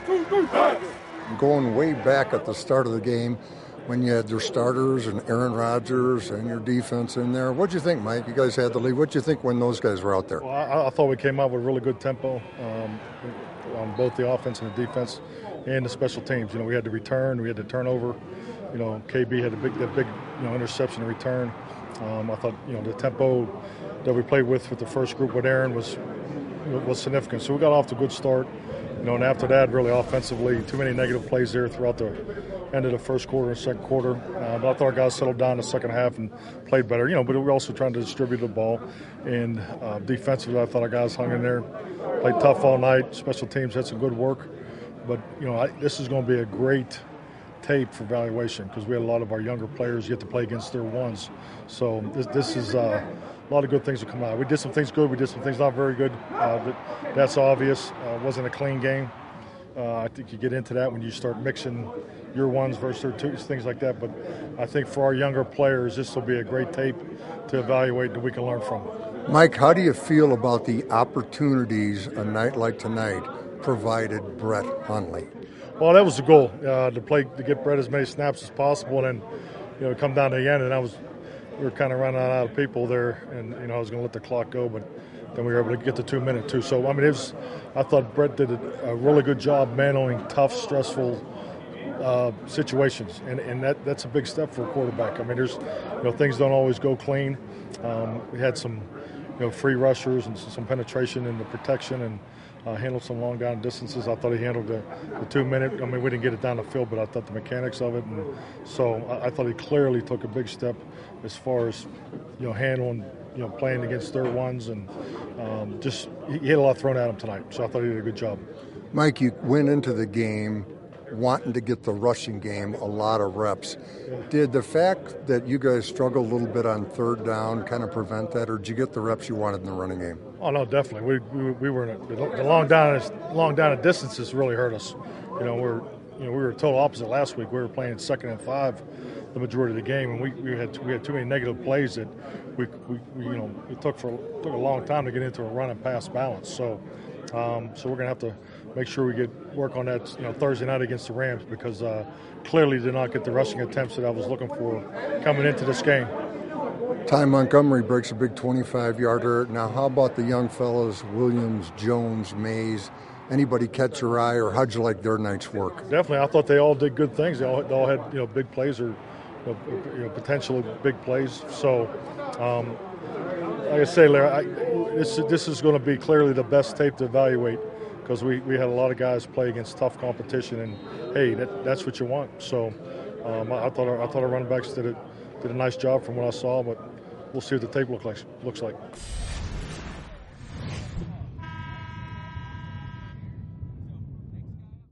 Going way back at the start of the game, when you had your starters and Aaron Rodgers and your defense in there, what'd you think, Mike? You guys had the lead. What'd you think when those guys were out there? Well, I thought we came out with a really good tempo on both the offense and the defense and the special teams. We had the return, we had the turnover. KB had that big interception and return. I thought the tempo that we played with the first group with Aaron was significant. So we got off to a good start. And after that, really offensively, too many negative plays there throughout the end of the first quarter and second quarter. But I thought our guys settled down in the second half and played better. But we were also trying to distribute the ball. And defensively, I thought our guys hung in there, played tough all night. Special teams had some good work. But, this is going to be a great tape for evaluation because we had a lot of our younger players get to play against their ones. So this is a lot of good things to come out. We did some things good. We did some things not very good. But that's obvious. It wasn't a clean game. I think you get into that when you start mixing your ones versus their twos, things like that. But I think for our younger players, this will be a great tape to evaluate that we can learn from. Mike, how do you feel about the opportunities a night like tonight provided Brett Hundley? Well, that was the goal, to get Brett as many snaps as possible, and then come down to the end, and we were kind of running out of people there, and I was going to let the clock go, but then we were able to get the 2 minute too. So I thought Brett did a really good job handling tough, stressful situations, and that's a big step for a quarterback. There's things don't always go clean. We had some free rushers and some penetration in the protection and handled some long down distances. I thought he handled the 2 minute. We didn't get it down the field, but I thought the mechanics of it. And so I thought he clearly took a big step as far as, handling, playing against their ones. And he had a lot thrown at him tonight. So I thought he did a good job. Mike, you went into the game wanting to get the rushing game a lot of reps. Yeah. Did the fact that you guys struggled a little bit on third down kind of prevent that, or did you get the reps you wanted in the running game? Oh no, definitely. We were in the long down and distances really hurt us. We were total opposite last week. We were playing 2nd and 5 the majority of the game, and we had too many negative plays that it took a long time to get into a run and pass balance. So we're gonna have to make sure we work on that Thursday night against the Rams, because clearly did not get the rushing attempts that I was looking for coming into this game. Ty Montgomery breaks a big 25-yarder. Now, how about the young fellows, Williams, Jones, Mays? Anybody catch your eye, or how'd you like their night's work? Definitely. I thought they all did good things. They all had big plays or potentially big plays. So, like I say, Larry, this is going to be clearly the best tape to evaluate, because we had a lot of guys play against tough competition, and hey, that's what you want. So I thought our running backs did a nice job from what I saw, but we'll see what the tape looks like.